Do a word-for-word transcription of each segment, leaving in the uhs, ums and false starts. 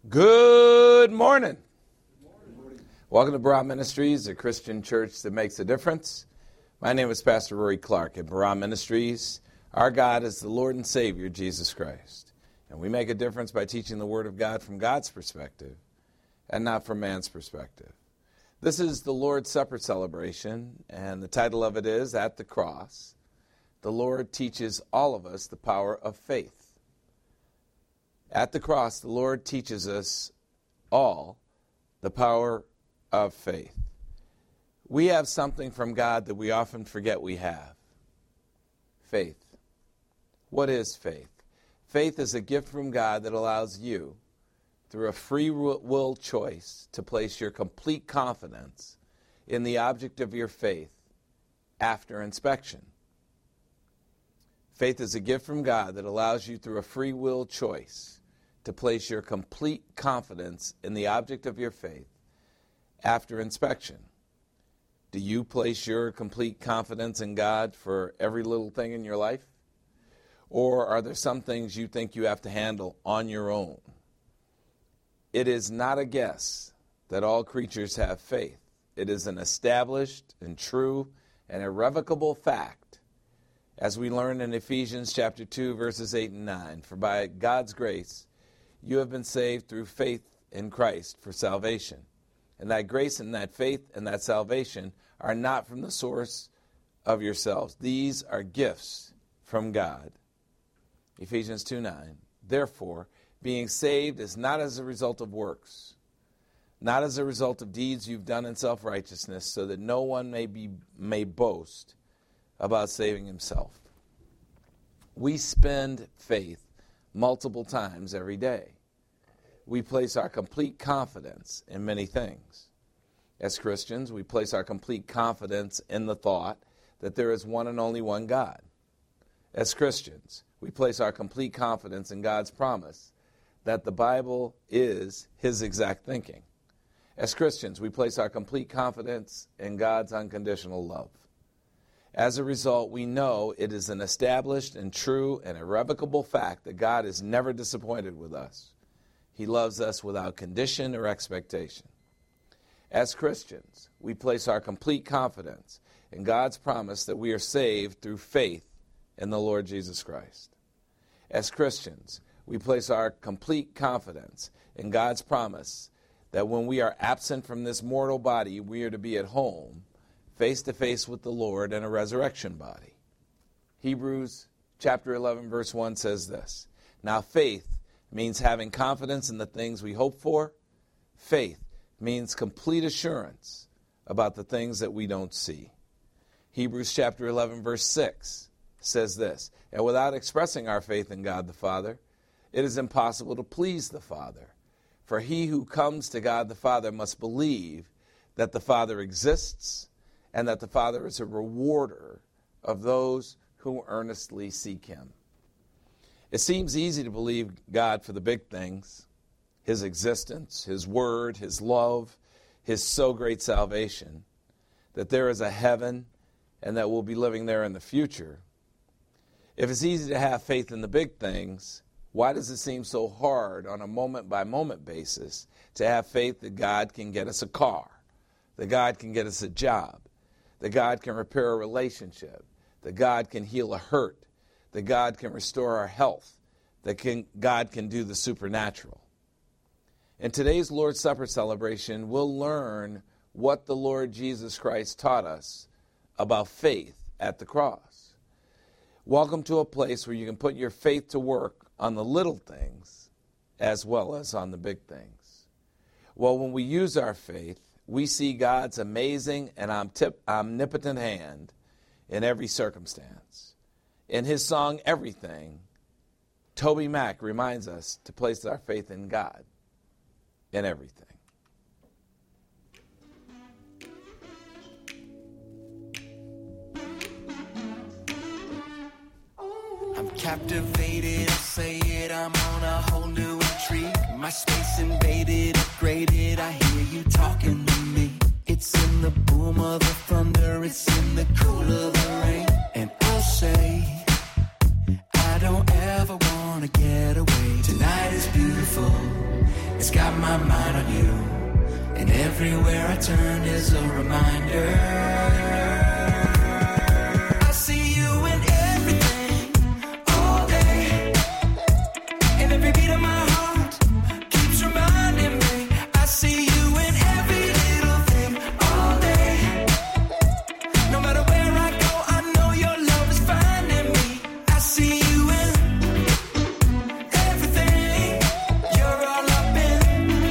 Good morning. Good morning. Welcome to Barah Ministries, a Christian church that makes a difference. My name is Pastor Rory Clark at Barah Ministries. Our God is the Lord and Savior, Jesus Christ. And we make a difference by teaching the Word of God from God's perspective and not from man's perspective. This is the Lord's Supper celebration, and the title of it is, At the Cross, the Lord teaches all of us the power of faith. At the cross, the Lord teaches us all the power of faith. We have something from God that we often forget we have. Faith. What is faith? Faith is a gift from God that allows you, through a free will choice, to place your complete confidence in the object of your faith after inspection. Faith is a gift from God that allows you, through a free will choice, to place your complete confidence in the object of your faith after inspection. Do you place your complete confidence in God for every little thing in your life? Or are there some things you think you have to handle on your own? It is not a guess that all creatures have faith. It is an established and true and irrevocable fact, as we learn in Ephesians chapter two, verses eight and nine. For by God's grace, you have been saved through faith in Christ for salvation. And that grace and that faith and that salvation are not from the source of yourselves. These are gifts from God. Ephesians two nine. Therefore, being saved is not as a result of works, not as a result of deeds you've done in self-righteousness, so that no one may be may boast about saving himself. We spend faith multiple times every day. We place our complete confidence in many things. As Christians, we place our complete confidence in the thought that there is one and only one God. As Christians, we place our complete confidence in God's promise that the Bible is His exact thinking. As Christians, we place our complete confidence in God's unconditional love. As a result, we know it is an established and true and irrevocable fact that God is never disappointed with us. He loves us without condition or expectation. As Christians, we place our complete confidence in God's promise that we are saved through faith in the Lord Jesus Christ. As Christians, we place our complete confidence in God's promise that when we are absent from this mortal body, we are to be at home, face to face with the Lord in a resurrection body. Hebrews chapter eleven, verse one says this. Now faith means having confidence in the things we hope for. Faith means complete assurance about the things that we don't see. Hebrews chapter eleven, verse six says this. And without expressing our faith in God the Father, it is impossible to please the Father. For he who comes to God the Father must believe that the Father exists, and that the Father is a rewarder of those who earnestly seek Him. It seems easy to believe God for the big things, His existence, His word, His love, His so great salvation, that there is a heaven and that we'll be living there in the future. If it's easy to have faith in the big things, why does it seem so hard on a moment-by-moment basis to have faith that God can get us a car, that God can get us a job, that God can repair a relationship, that God can heal a hurt, that God can restore our health, that can, God can do the supernatural? In today's Lord's Supper celebration, we'll learn what the Lord Jesus Christ taught us about faith at the cross. Welcome to a place where you can put your faith to work on the little things as well as on the big things. Well, when we use our faith, we see God's amazing and omnipotent hand in every circumstance. In his song, Everything, Toby Mac reminds us to place our faith in God in everything. I'm captivated, I'll say it, I'm on a whole new intrigue. My space invaded, upgraded, I hear you talking to me. It's in the boom of the thunder, it's in the cool of the rain. And I'll say, I don't ever want to get away. Tonight is beautiful, it's got everywhere I turn is a reminder. I see you in everything, all day, and every beat of my heart keeps reminding me. I see you in every little thing, all day. No matter where I go, I know your love is finding me. I see you in everything. You're all up in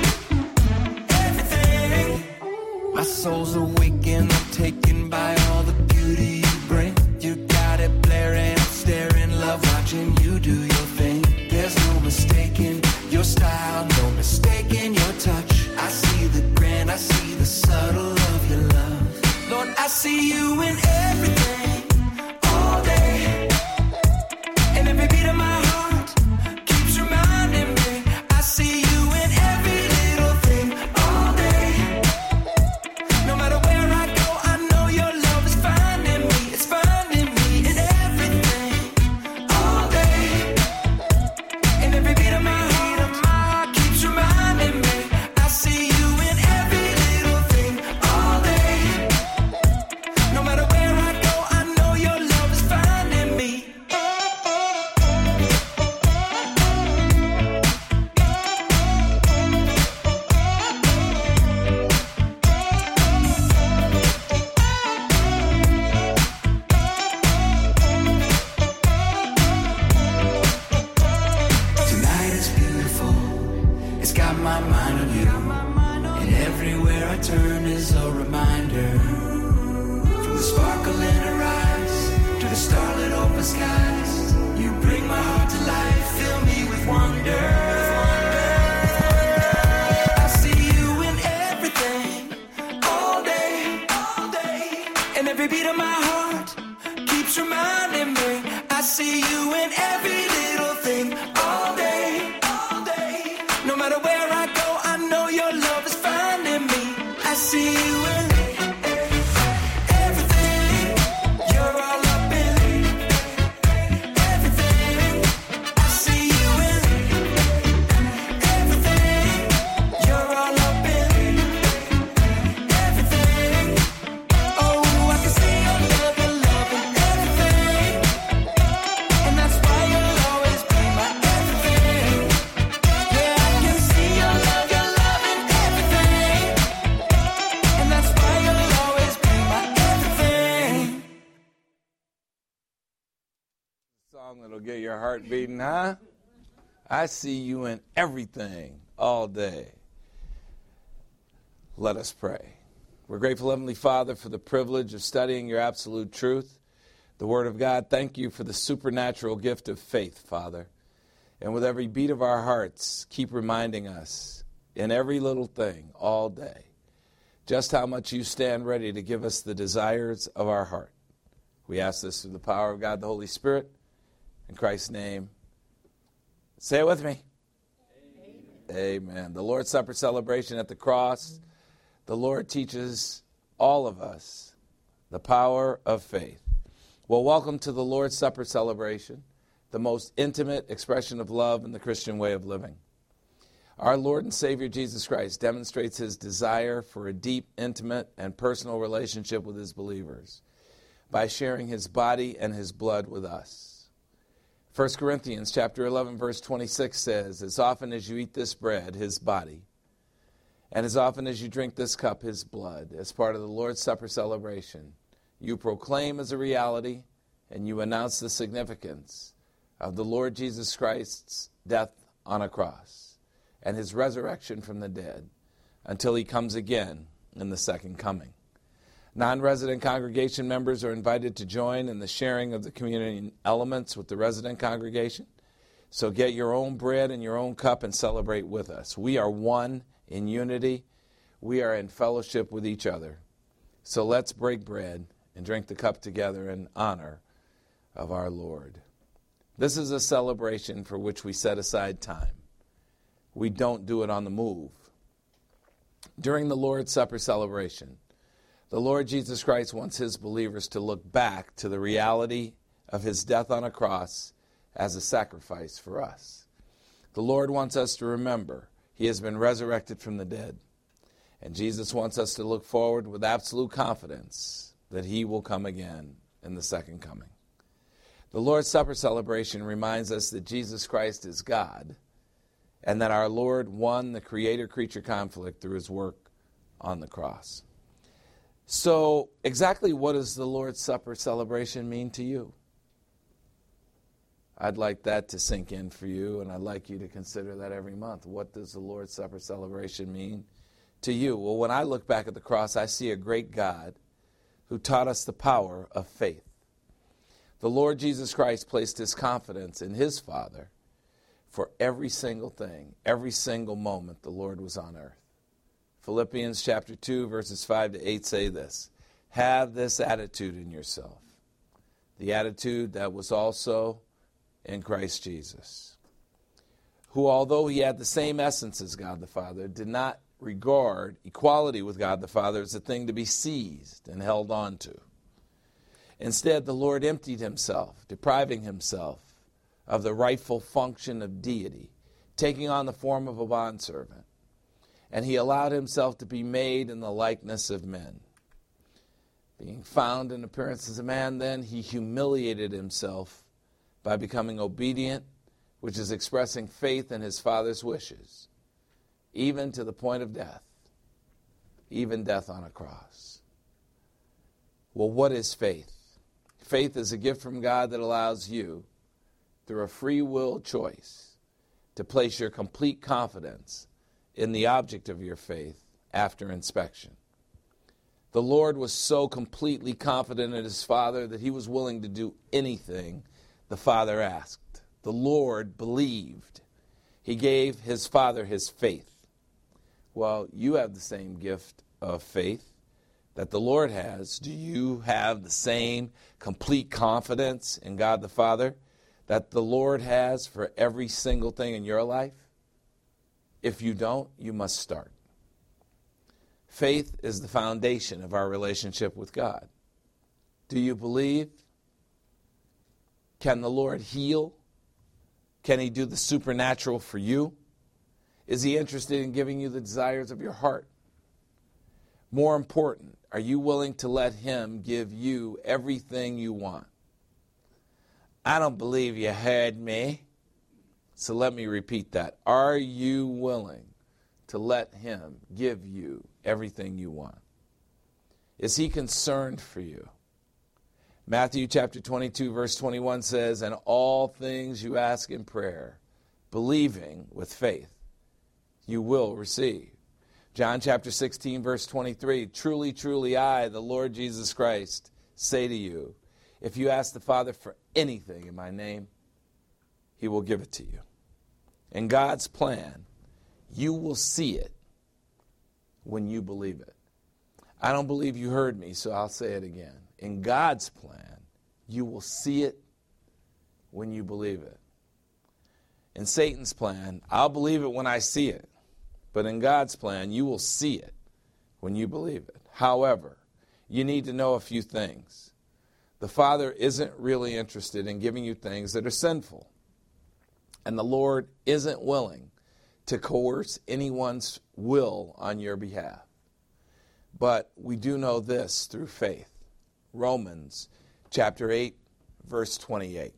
everything. My soul's awake and I'm taken by all the beauty you bring. You got it blaring, I'm staring, love watching you do your thing. There's no mistaking your style, no mistaking your touch. I see the grand, I see the subtle of your love. Lord, I see you in everything, all day, and every beat of my heart keeps reminding me. I see you in every little thing, all day. No matter where I go, I know your love is finding me. It's finding me in everything, all day, and every beat of my heart keeps reminding me. I see you in every little thing, all day. No matter where I go, I know your love is finding me. Tonight is beautiful. It's got my mind on you. And everywhere I turn is a reminder. From the sparkle in her eyes to the starlit open skies, you bring my heart to life, fill me with wonder. I see you in everything, all day, all day, and every beat of my heart keeps reminding me. I see you in every little thing, all day, all day. No matter where I go, I know your love is finding me. I see you in everything. You're all up in everything. I see you in everything. You're all up in everything. Oh, I can see your love, your love in everything. And that's why you'll always be my everything. Yeah, I can see your love, your love in everything. And that's why you'll always be my everything. Song that'll get your heart beating, huh? I see you in everything all day. Let us pray. We're grateful, Heavenly Father, for the privilege of studying your absolute truth, the Word of God. Thank you for the supernatural gift of faith, Father. And with every beat of our hearts, keep reminding us in every little thing all day just how much you stand ready to give us the desires of our heart. We ask this through the power of God, the Holy Spirit, in Christ's name. Say it with me. Amen. Amen. The Lord's Supper celebration at the cross. The Lord teaches all of us the power of faith. Well, welcome to the Lord's Supper celebration, the most intimate expression of love in the Christian way of living. Our Lord and Savior Jesus Christ demonstrates his desire for a deep, intimate, and personal relationship with his believers by sharing his body and his blood with us. First Corinthians chapter eleven, verse twenty-six says, as often as you eat this bread, his body, and as often as you drink this cup, his blood, as part of the Lord's Supper celebration, you proclaim as a reality and you announce the significance of the Lord Jesus Christ's death on a cross and his resurrection from the dead until he comes again in the second coming. Non-resident congregation members are invited to join in the sharing of the communion elements with the resident congregation. So get your own bread and your own cup and celebrate with us. We are one in unity. We are in fellowship with each other. So let's break bread and drink the cup together in honor of our Lord. This is a celebration for which we set aside time. We don't do it on the move. During the Lord's Supper celebration, the Lord Jesus Christ wants his believers to look back to the reality of his death on a cross as a sacrifice for us. The Lord wants us to remember he has been resurrected from the dead. And Jesus wants us to look forward with absolute confidence that he will come again in the second coming. The Lord's Supper celebration reminds us that Jesus Christ is God and that our Lord won the creator-creature conflict through his work on the cross. So, exactly what does the Lord's Supper celebration mean to you? I'd like that to sink in for you, and I'd like you to consider that every month. What does the Lord's Supper celebration mean to you? Well, when I look back at the cross, I see a great God who taught us the power of faith. The Lord Jesus Christ placed his confidence in his Father for every single thing, every single moment the Lord was on earth. Philippians chapter two, verses five to eight say this: have this attitude in yourself, the attitude that was also in Christ Jesus, who, although he had the same essence as God the Father, did not regard equality with God the Father as a thing to be seized and held on to. Instead, the Lord emptied himself, depriving himself of the rightful function of deity, taking on the form of a bondservant. And he allowed himself to be made in the likeness of men. Being found in appearance as a man, then, he humiliated himself by becoming obedient, which is expressing faith in his Father's wishes, even to the point of death, even death on a cross. Well, what is faith? Faith is a gift from God that allows you, through a free will choice, to place your complete confidence in the object of your faith after inspection. The Lord was so completely confident in his Father that he was willing to do anything the Father asked. The Lord believed. He gave his Father his faith. Well, you have the same gift of faith that the Lord has. Do you have the same complete confidence in God the Father that the Lord has for every single thing in your life? If you don't, you must start. Faith is the foundation of our relationship with God. Do you believe? Can the Lord heal? Can he do the supernatural for you? Is he interested in giving you the desires of your heart? More important, are you willing to let him give you everything you want? I don't believe you heard me. So let me repeat that. Are you willing to let him give you everything you want? Is he concerned for you? Matthew chapter twenty-two, verse twenty-one says, "And all things you ask in prayer, believing with faith, you will receive." John chapter sixteen, verse twenty-three, "Truly, truly, I, the Lord Jesus Christ, say to you, if you ask the Father for anything in my name, he will give it to you." In God's plan, you will see it when you believe it. I don't believe you heard me, so I'll say it again. In God's plan, you will see it when you believe it. In Satan's plan, I'll believe it when I see it. But in God's plan, you will see it when you believe it. However, you need to know a few things. The Father isn't really interested in giving you things that are sinful. And the Lord isn't willing to coerce anyone's will on your behalf. But we do know this through faith. Romans chapter eight, verse twenty-eight.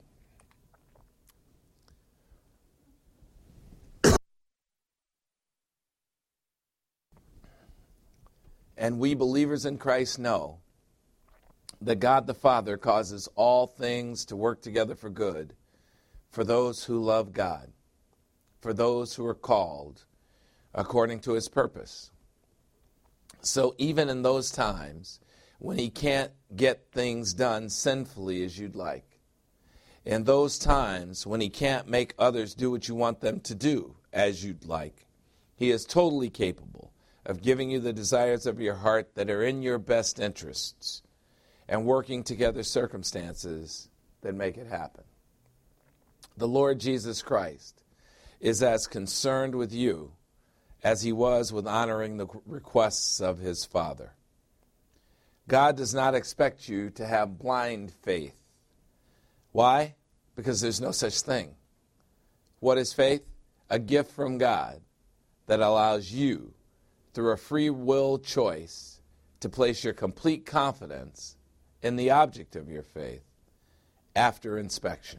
And we believers in Christ know that God the Father causes all things to work together for good for those who love God, for those who are called according to his purpose. So even in those times when he can't get things done sinfully as you'd like, in those times when he can't make others do what you want them to do as you'd like, he is totally capable of giving you the desires of your heart that are in your best interests and working together circumstances that make it happen. The Lord Jesus Christ is as concerned with you as he was with honoring the requests of his Father. God does not expect you to have blind faith. Why? Because there's no such thing. What is faith? A gift from God that allows you through a free will choice to place your complete confidence in the object of your faith after inspection.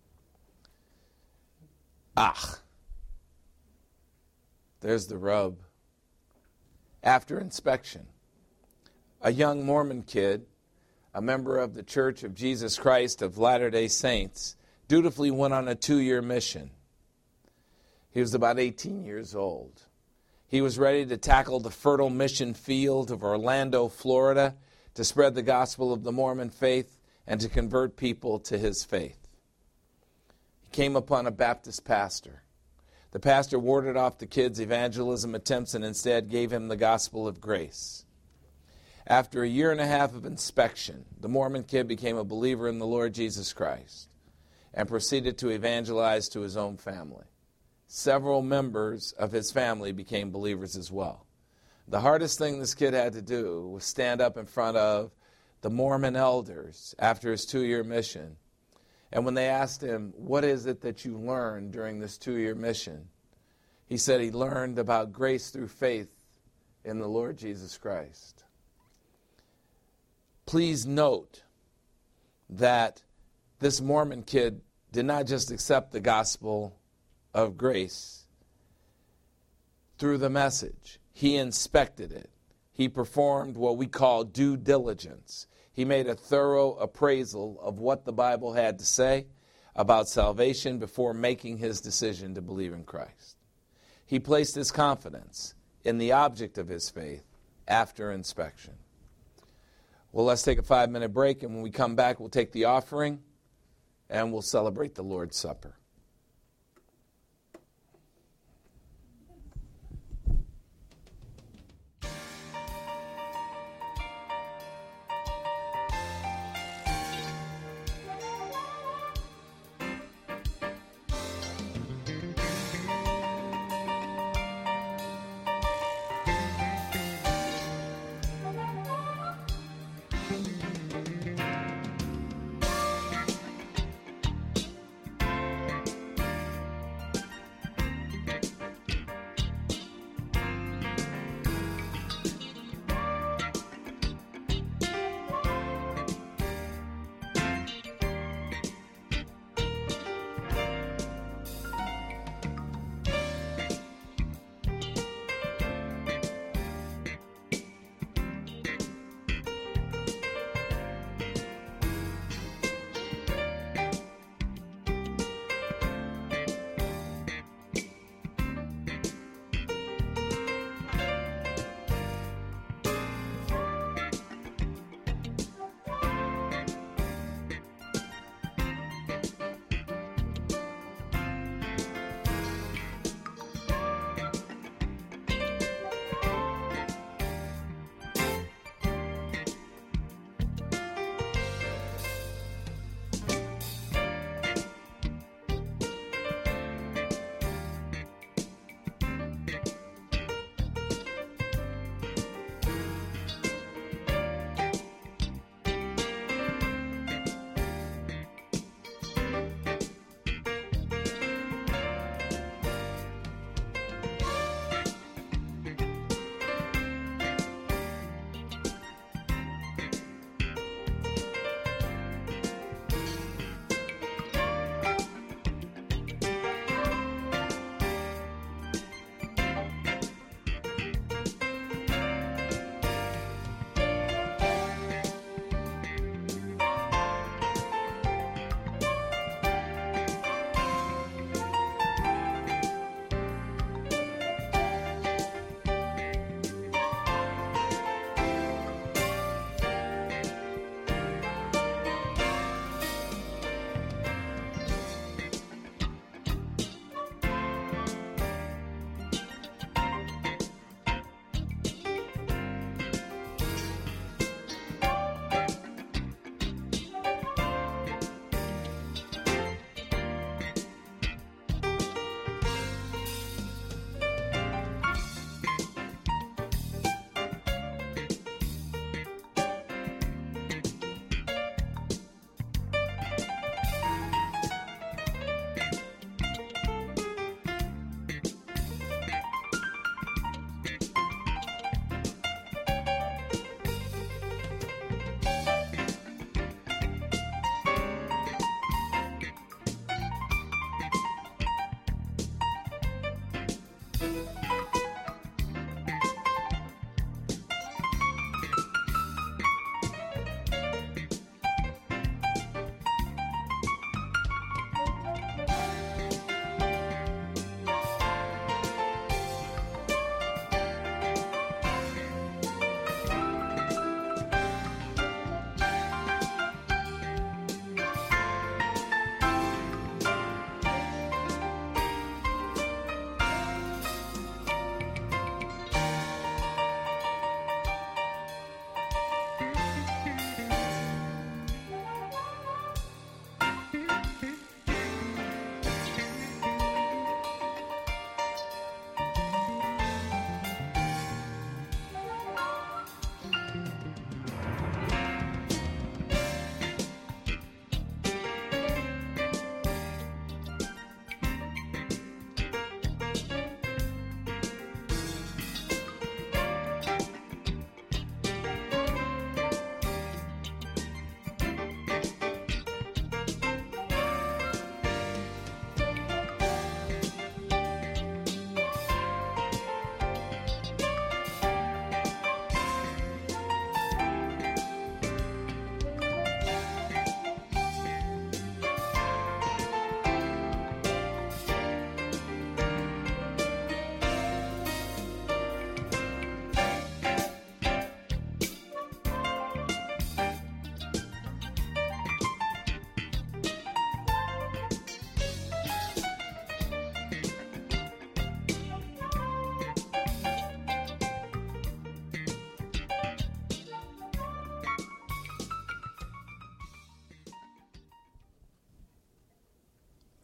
Ah, there's the rub. After inspection, a young Mormon kid, a member of the Church of Jesus Christ of Latter-day Saints, dutifully went on a two-year mission. He was about eighteen years old. He was ready to tackle the fertile mission field of Orlando, Florida, to spread the gospel of the Mormon faith and to convert people to his faith. He came upon a Baptist pastor. The pastor warded off the kid's evangelism attempts and instead gave him the gospel of grace. After a year and a half of inspection, the Mormon kid became a believer in the Lord Jesus Christ and proceeded to evangelize to his own family. Several members of his family became believers as well. The hardest thing this kid had to do was stand up in front of the Mormon elders after his two-year mission. And when they asked him, what is it that you learned during this two-year mission? He said he learned about grace through faith in the Lord Jesus Christ. Please note that this Mormon kid did not just accept the gospel of grace through the message. He inspected it. He performed what we call due diligence. He made a thorough appraisal of what the Bible had to say about salvation before making his decision to believe in Christ. He placed his confidence in the object of his faith after inspection. Well, let's take a five-minute break, and when we come back, we'll take the offering, and we'll celebrate the Lord's Supper.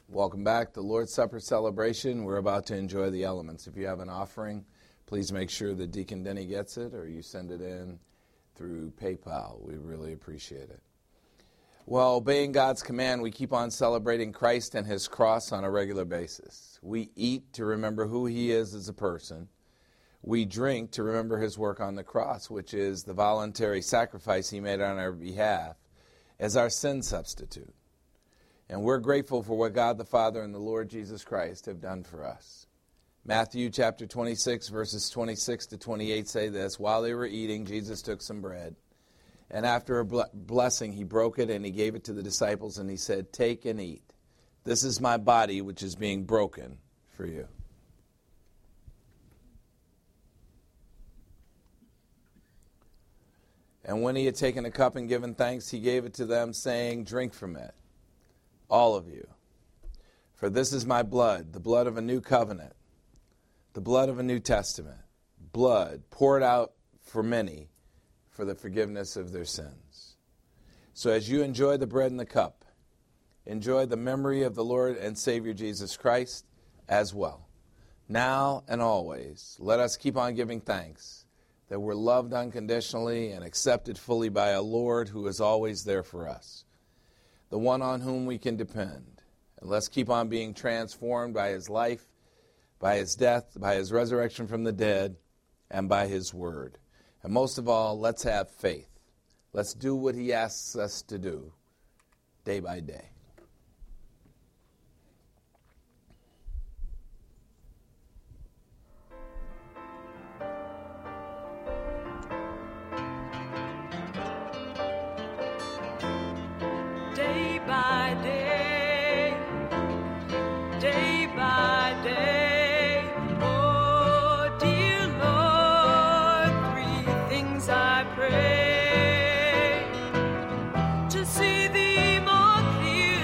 Welcome back. The Lord's Supper celebration. We're about to enjoy the elements. If you have an offering, please make sure that Deacon Denny gets it or you send it in through PayPal. We really appreciate it. Well, obeying God's command, we keep on celebrating Christ and his cross on a regular basis. We eat to remember who he is as a person. We drink to remember his work on the cross, which is the voluntary sacrifice he made on our behalf as our sin substitute. And we're grateful for what God the Father and the Lord Jesus Christ have done for us. Matthew chapter twenty-six, verses twenty-six to twenty-eight say this: While they were eating, Jesus took some bread, and after a blessing, he broke it and he gave it to the disciples, and he said, "Take and eat. This is my body, which is being broken for you." And when he had taken a cup and given thanks, he gave it to them, saying, "Drink from it, all of you. For this is my blood, the blood of a new covenant, the blood of a new testament, blood poured out for many for the forgiveness of their sins." So as you enjoy the bread and the cup, enjoy the memory of the Lord and Savior Jesus Christ as well. Now and always, let us keep on giving thanks that we're loved unconditionally and accepted fully by a Lord who is always there for us, the one on whom we can depend. And let's keep on being transformed by his life, by his death, by his resurrection from the dead, and by his word. And most of all, let's have faith. Let's do what he asks us to do day by day. Day by day, day by day, oh dear Lord, three things I pray: to see thee more clearly,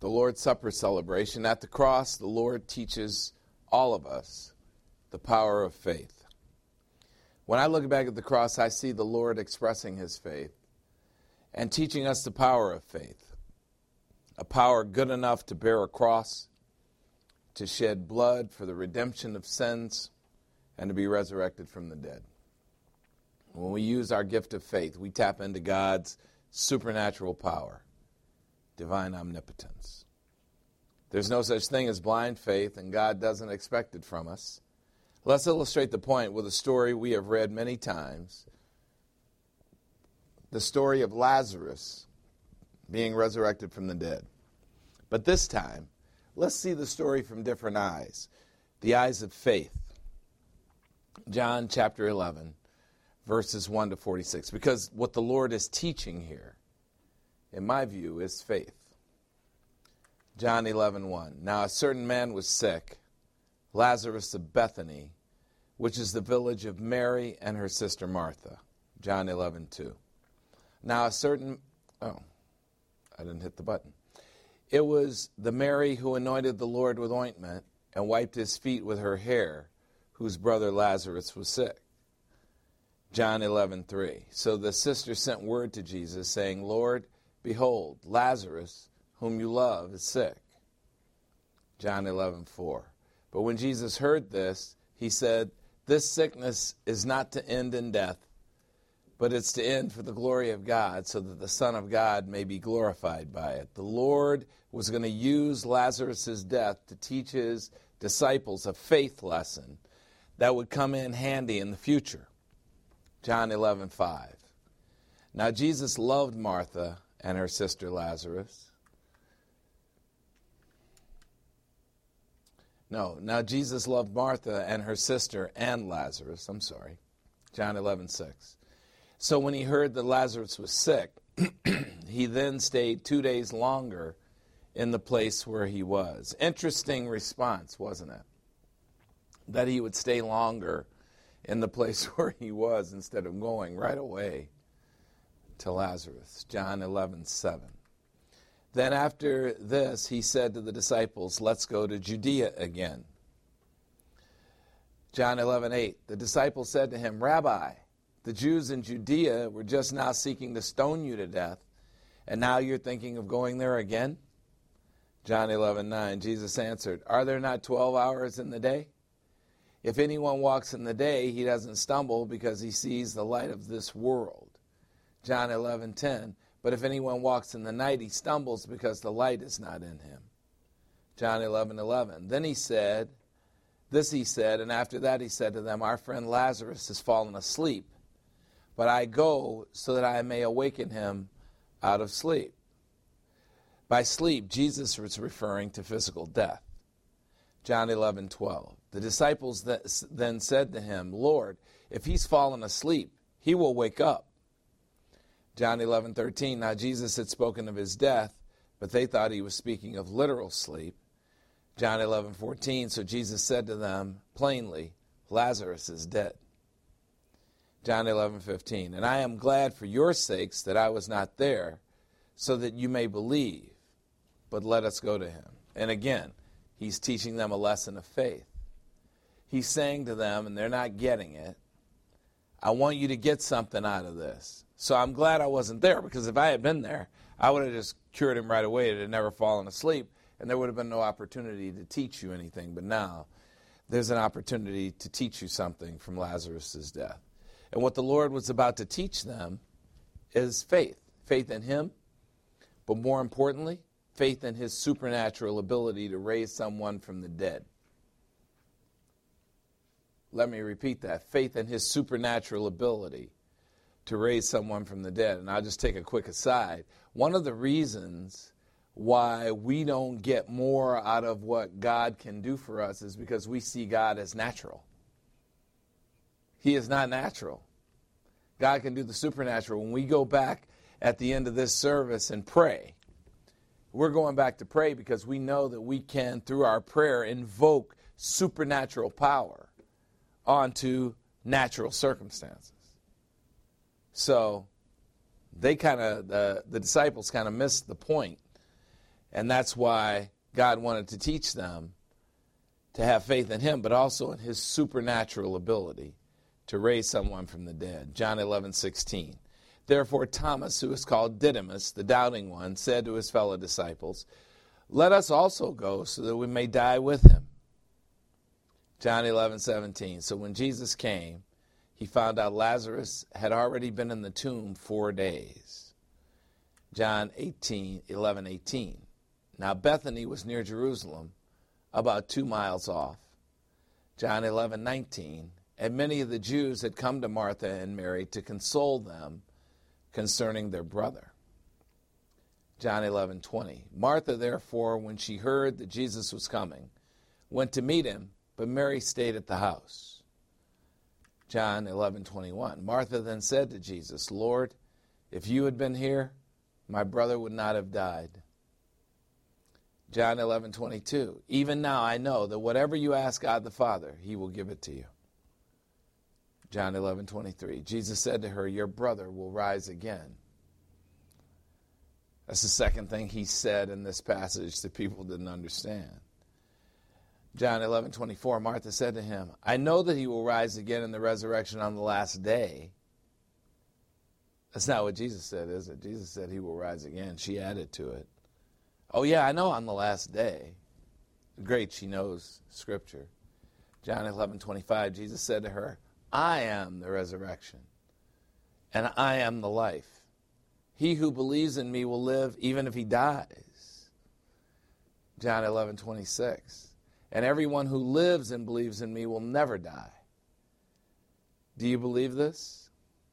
the Lord's Supper celebration. At the cross, the Lord teaches all of us the power of faith. When I look back at the cross, I see the Lord expressing his faith and teaching us the power of faith, a power good enough to bear a cross, to shed blood for the redemption of sins, and to be resurrected from the dead. When we use our gift of faith, we tap into God's supernatural power, divine omnipotence. There's no such thing as blind faith, and God doesn't expect it from us. Let's illustrate the point with a story we have read many times, the story of Lazarus being resurrected from the dead. But this time, let's see the story from different eyes, the eyes of faith. John chapter eleven, verses one to forty-six, because what the Lord is teaching here, in my view, is faith. John eleven one. Now a certain man was sick, Lazarus of Bethany, which is the village of Mary and her sister Martha. John eleven two. Now a certain, oh, I didn't hit the button. It was the Mary who anointed the Lord with ointment and wiped his feet with her hair, whose brother Lazarus was sick. John eleven three. So the sister sent word to Jesus, saying, Lord, behold, Lazarus, whom you love, is sick. John eleven four. But when Jesus heard this, he said, this sickness is not to end in death, but it's to end for the glory of God, so that the Son of God may be glorified by it. The Lord was going to use Lazarus' death to teach his disciples a faith lesson that would come in handy in the future. John eleven five. Now Jesus loved Martha and her sister Lazarus. No, now Jesus loved Martha and her sister and Lazarus. I'm sorry. John eleven six. So when he heard that Lazarus was sick, he then stayed two days longer in the place where he was. Interesting response, wasn't it? That he would stay longer in the place where he was instead of going right away to Lazarus. John eleven seven. Then after this, he said to the disciples, let's go to Judea again. John eleven eight. The disciples said to him, Rabbi, the Jews in Judea were just now seeking to stone you to death, and now you're thinking of going there again? John eleven nine. Jesus answered, are there not twelve hours in the day? If anyone walks in the day, he doesn't stumble because he sees the light of this world. John eleven ten. But if anyone walks in the night, he stumbles because the light is not in him. John eleven eleven. Then he said, this he said, and after that he said to them, our friend Lazarus has fallen asleep, but I go so that I may awaken him out of sleep. By sleep, Jesus was referring to physical death. John eleven twelve. The disciples then said to him, Lord, if he's fallen asleep, he will wake up. John eleven thirteen. Now Jesus had spoken of his death, but they thought he was speaking of literal sleep. John eleven fourteen. So Jesus said to them plainly, Lazarus is dead. John eleven fifteen. And I am glad for your sakes that I was not there, so that you may believe, but let us go to him. And again, he's teaching them a lesson of faith. He's saying to them, and they're not getting it, I want you to get something out of this. So I'm glad I wasn't there, because if I had been there, I would have just cured him right away. It had never fallen asleep, and there would have been no opportunity to teach you anything. But now there's an opportunity to teach you something from Lazarus' death. And what the Lord was about to teach them is faith. Faith in him, but more importantly, faith in his supernatural ability to raise someone from the dead. Let me repeat that. Faith in his supernatural ability to raise someone from the dead. And I'll just take a quick aside. One of the reasons why we don't get more out of what God can do for us is because we see God as natural. He is not natural. God can do the supernatural. When we go back at the end of this service and pray, we're going back to pray because we know that we can, through our prayer, invoke supernatural power onto natural circumstances. So they kind of, the, the disciples kind of missed the point. And that's why God wanted to teach them to have faith in him, but also in his supernatural ability to raise someone from the dead. John eleven sixteen. Therefore Thomas, who is called Didymus, the doubting one, said to his fellow disciples, let us also go so that we may die with him. John eleven seventeen. So when Jesus came, he found out Lazarus had already been in the tomb four days. John eighteen, eleven eighteen. Now Bethany was near Jerusalem, about two miles off. John eleven nineteen. And many of the Jews had come to Martha and Mary to console them concerning their brother. John eleven twenty. Martha, therefore, when she heard that Jesus was coming, went to meet him, but Mary stayed at the house. John eleven twenty-one. Martha then said to Jesus, Lord, if you had been here, my brother would not have died. John eleven twenty-two. Even now I know that whatever you ask God the Father, he will give it to you. John eleven twenty-three. Jesus said to her, your brother will rise again. That's the second thing he said in this passage that people didn't understand. John eleven twenty-four. Martha said to him, I know that he will rise again in the resurrection on the last day. That's not what Jesus said, is it? Jesus said he will rise again. She added to it. Oh yeah, I know on the last day. Great, she knows Scripture. John eleven twenty-five. Jesus said to her, I am the resurrection, and I am the life. He who believes in me will live even if he dies. John eleven twenty-six. And everyone who lives and believes in me will never die. Do you believe this?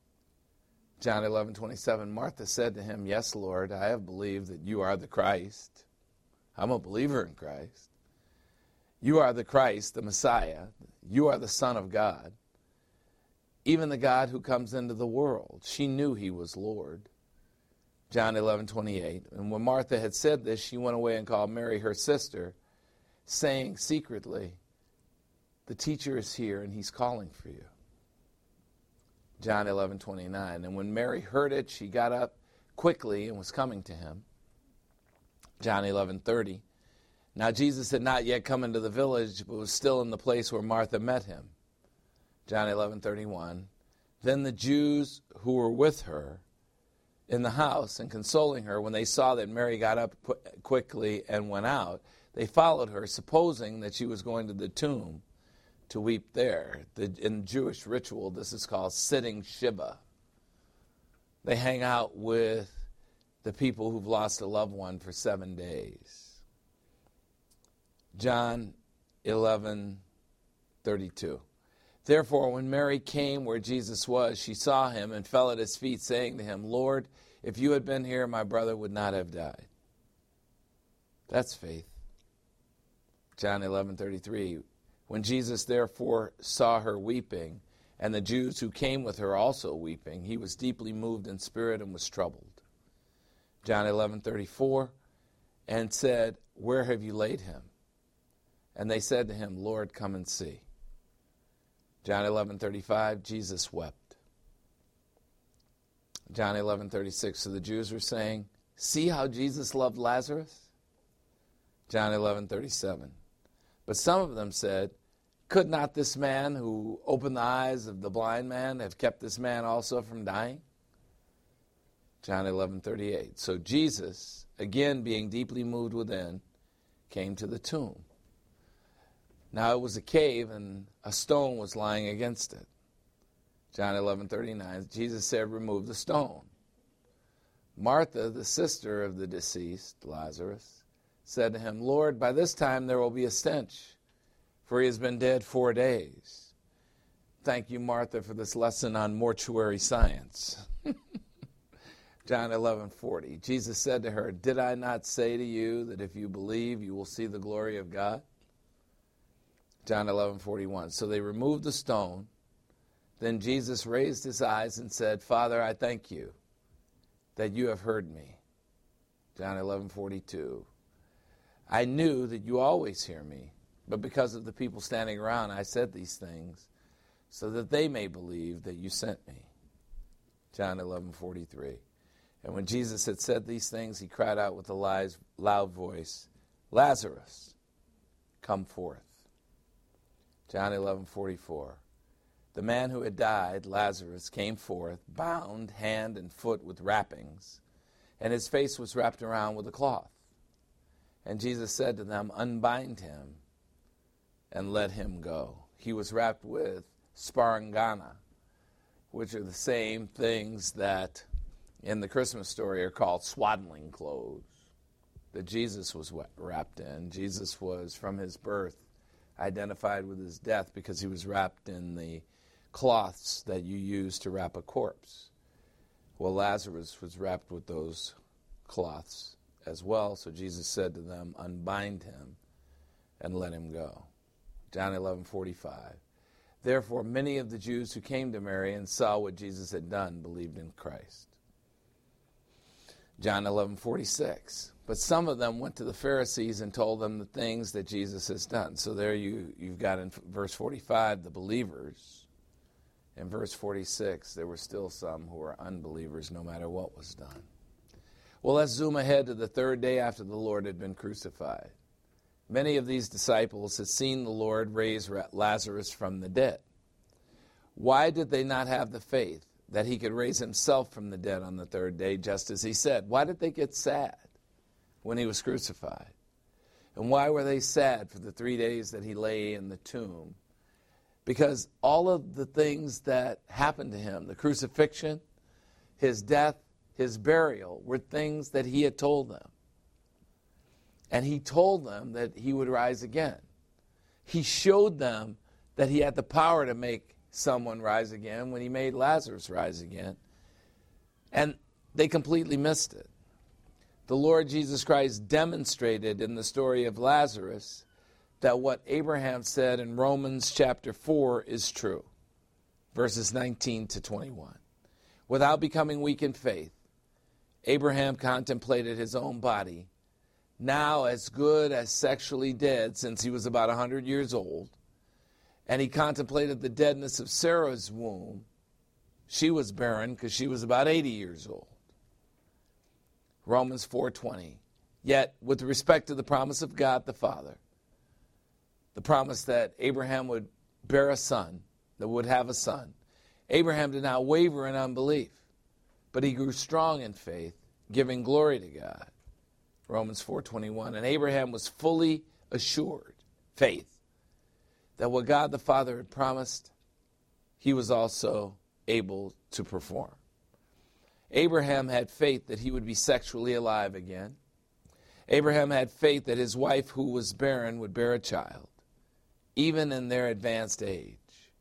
John eleven twenty-seven. Martha said to him, yes, Lord, I have believed that you are the Christ. I'm a believer in Christ. You are the Christ, the Messiah. You are the Son of God. Even the God who comes into the world. She knew he was Lord. John eleven twenty-eight. And when Martha had said this, she went away and called Mary, her sister, saying secretly, the teacher is here and he's calling for you. John eleven twenty-nine. And when Mary heard it, she got up quickly and was coming to him. John eleven thirty. Now Jesus had not yet come into the village, but was still in the place where Martha met him. John eleven thirty-one. Then the Jews who were with her in the house and consoling her, when they saw that Mary got up qu- quickly and went out, they followed her, supposing that she was going to the tomb to weep there. The, in Jewish ritual, this is called sitting Shiva. They hang out with the people who've lost a loved one for seven days. John eleven thirty-two. Therefore, when Mary came where Jesus was, she saw him and fell at his feet, saying to him, Lord, if you had been here, my brother would not have died. That's faith. John eleven thirty-three. When Jesus therefore saw her weeping, and the Jews who came with her also weeping, he was deeply moved in spirit and was troubled. John eleven thirty-four. And said, where have you laid him? And they said to him, Lord, come and see. John eleven thirty-five, Jesus wept. John eleven thirty-six, so the Jews were saying, see how Jesus loved Lazarus? John eleven thirty-seven. But some of them said, could not this man who opened the eyes of the blind man have kept this man also from dying? John eleven thirty-eight. So Jesus, again being deeply moved within, came to the tomb. Now it was a cave, and a stone was lying against it. John eleven thirty-nine, Jesus said, remove the stone. Martha, the sister of the deceased, Lazarus, said to him, Lord, by this time there will be a stench, for he has been dead four days. Thank you, Martha, for this lesson on mortuary science. John eleven forty, Jesus said to her, did I not say to you that if you believe, you will see the glory of God? John eleven forty-one. So they removed the stone. Then Jesus raised his eyes and said, Father, I thank you that you have heard me. John eleven forty-two. I knew that you always hear me, but because of the people standing around, I said these things so that they may believe that you sent me. John eleven forty-three. And when Jesus had said these things, he cried out with a loud voice, Lazarus, come forth. John eleven forty-four. The man who had died, Lazarus, came forth, bound hand and foot with wrappings, and his face was wrapped around with a cloth. And Jesus said to them, unbind him and let him go. He was wrapped with sparangana, which are the same things that in the Christmas story are called swaddling clothes that Jesus was wrapped in. Jesus was, from his birth, identified with his death because he was wrapped in the cloths that you use to wrap a corpse. Well, Lazarus was wrapped with those cloths as well, so Jesus said to them, unbind him and let him go. John eleven forty-five. Therefore, many of the Jews who came to Mary and saw what Jesus had done believed in Christ. John eleven forty-six. But some of them went to the Pharisees and told them the things that Jesus has done. So there you, you've got in verse forty-five the believers. In verse forty-six, there were still some who were unbelievers no matter what was done. Well, let's zoom ahead to the third day after the Lord had been crucified. Many of these disciples had seen the Lord raise Lazarus from the dead. Why did they not have the faith that he could raise himself from the dead on the third day, just as he said? Why did they get sad when he was crucified? And why were they sad for the three days that he lay in the tomb? Because all of the things that happened to him, the crucifixion, his death, his burial, were things that he had told them. And he told them that he would rise again. He showed them that he had the power to make someone rise again when he made Lazarus rise again. And they completely missed it. The Lord Jesus Christ demonstrated in the story of Lazarus that what Abraham said in Romans chapter four is true. Verses nineteen to twenty-one. Without becoming weak in faith, Abraham contemplated his own body, now as good as sexually dead since he was about one hundred years old, and he contemplated the deadness of Sarah's womb. She was barren because she was about eighty years old. Romans four twenty. Yet, with respect to the promise of God the Father, the promise that Abraham would bear a son, that would have a son, Abraham did not waver in unbelief, but he grew strong in faith, giving glory to God. Romans four twenty-one. And Abraham was fully assured, faith, that what God the Father had promised, he was also able to perform. Abraham had faith that he would be sexually alive again. Abraham had faith that his wife, who was barren, would bear a child, even in their advanced age.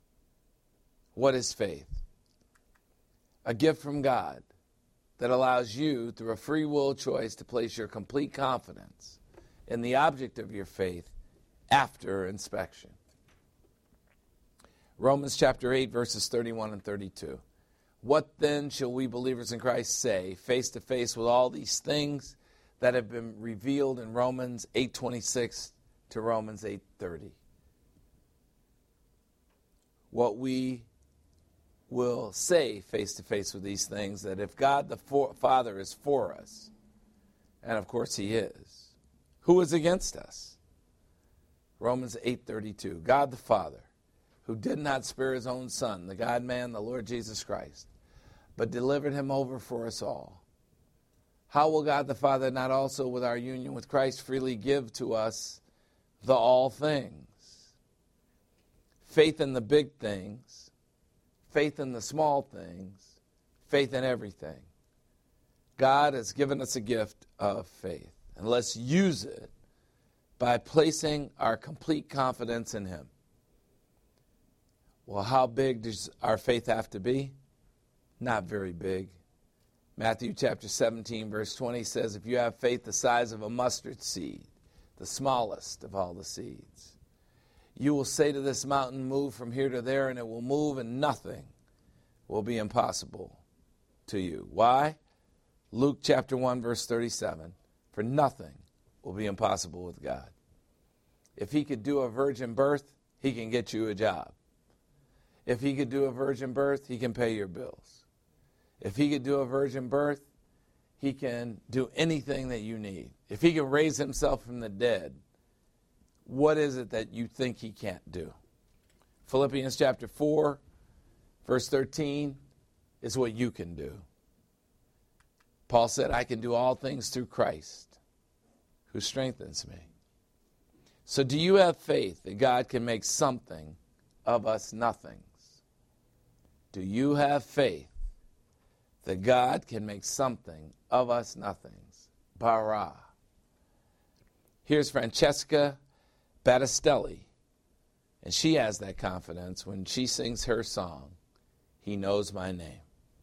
What is faith? A gift from God that allows you, through a free will choice, to place your complete confidence in the object of your faith after inspection. Romans chapter eight, verses thirty-one and thirty-two. What then shall we believers in Christ say, face to face with all these things that have been revealed in Romans eight twenty-six to Romans eight thirty? What we will say face to face with these things, that if God the for- Father is for us, and of course he is, who is against us? Romans eight thirty-two. God the Father, who did not spare his own Son, the God-man, the Lord Jesus Christ, but delivered him over for us all, how will God the Father not also with our union with Christ freely give to us the all things? Faith in the big things, faith in the small things, faith in everything. God has given us a gift of faith, and let's use it by placing our complete confidence in him. Well, how big does our faith have to be? Not very big. Matthew chapter seventeen, verse twenty says, if you have faith the size of a mustard seed, the smallest of all the seeds, you will say to this mountain, move from here to there, and it will move, and nothing will be impossible to you. Why? Luke chapter one, verse thirty-seven, for nothing will be impossible with God. If he could do a virgin birth, he can get you a job. If he could do a virgin birth, he can pay your bills. If he could do a virgin birth, he can do anything that you need. If he can raise himself from the dead, what is it that you think he can't do? Philippians chapter four, verse thirteen is what you can do. Paul said, I can do all things through Christ who strengthens me. So do you have faith that God can make something of us nothings? Do you have faith that God can make something of us nothings? Bara. Here's Francesca Battistelli, and she has that confidence when she sings her song, He Knows My Name.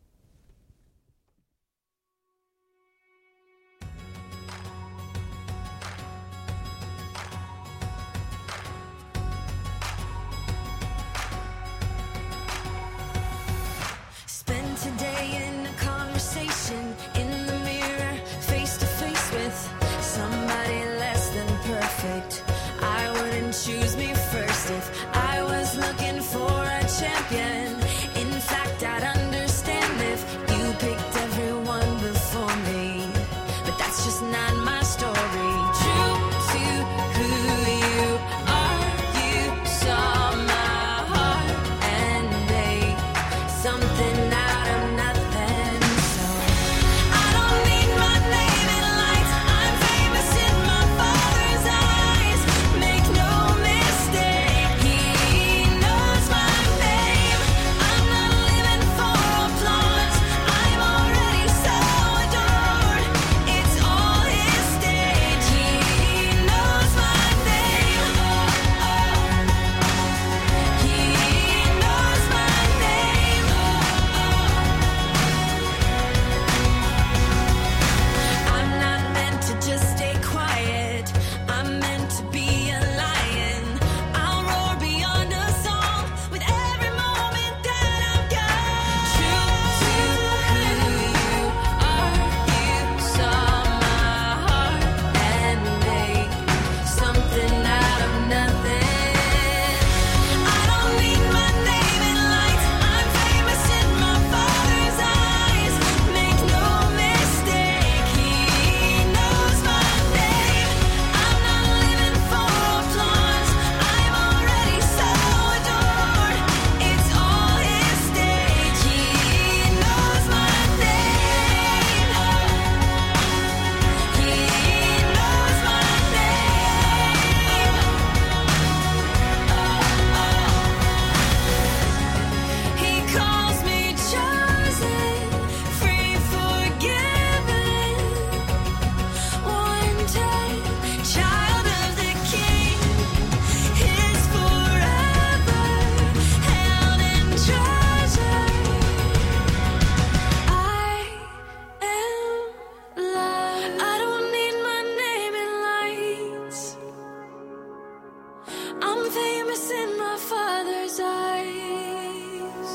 Spend today in a conversation in the mirror, face to face with somebody less than perfect. I wouldn't choose me first if I was looking for a champion. In fact, I'd understand if you picked everyone before me. But that's just not my story. True to who you are, you saw my heart and made something out of nothing. So I don't need my name in lights. I'm famous in my Father's eyes. Make no mistake, He knows my name. I'm not living for applause. I'm already so adored. It's all His stage. He knows my name. He knows my name. I'm not meant to just stay quiet. I'm meant to be a lion. I'll roar beyond a song with every moment that I've got. True to who you are, you saw my heart and made something out of nothing. I don't need my name in lights. I'm famous in my Father's eyes. Make no mistake, He knows my name. I'm not living for applause. I'm already so adored. It's all His stage. He knows my name. He knows my name. He calls me chosen, free, forgiven, wanted, child of the King. His forever, held in treasure. I am loved. I don't need my name in lights. I'm famous in my Father's eyes.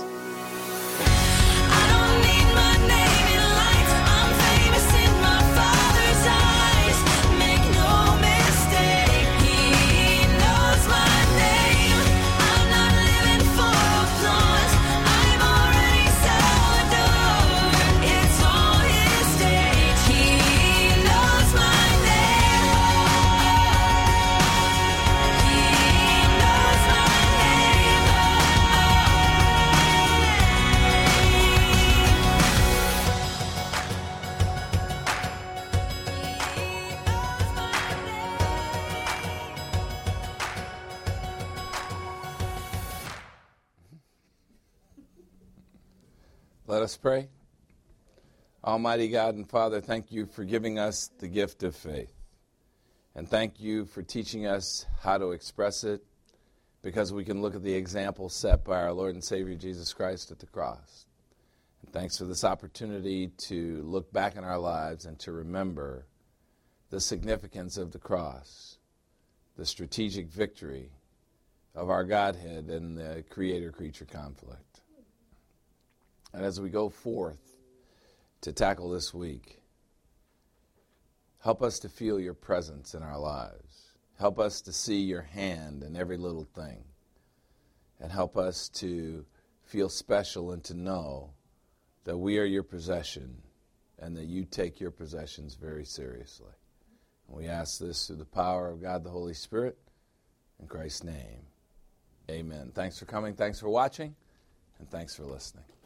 I don't need my name in lights. I'm famous in my Father's eyes. Make no mistake, He knows my name. I'm not living for applause. I'm already so adored. It's all His stage. He knows my name. He knows my name. Let us pray. Almighty God and Father, thank you for giving us the gift of faith. And thank you for teaching us how to express it, because we can look at the example set by our Lord and Savior Jesus Christ at the cross. And thanks for this opportunity to look back in our lives and to remember the significance of the cross, the strategic victory of our Godhead in the creator-creature conflict. And as we go forth to tackle this week, help us to feel your presence in our lives. Help us to see your hand in every little thing. And help us to feel special and to know that we are your possession and that you take your possessions very seriously. And we ask this through the power of God the Holy Spirit. In Christ's name, amen. Thanks for coming, thanks for watching, and thanks for listening.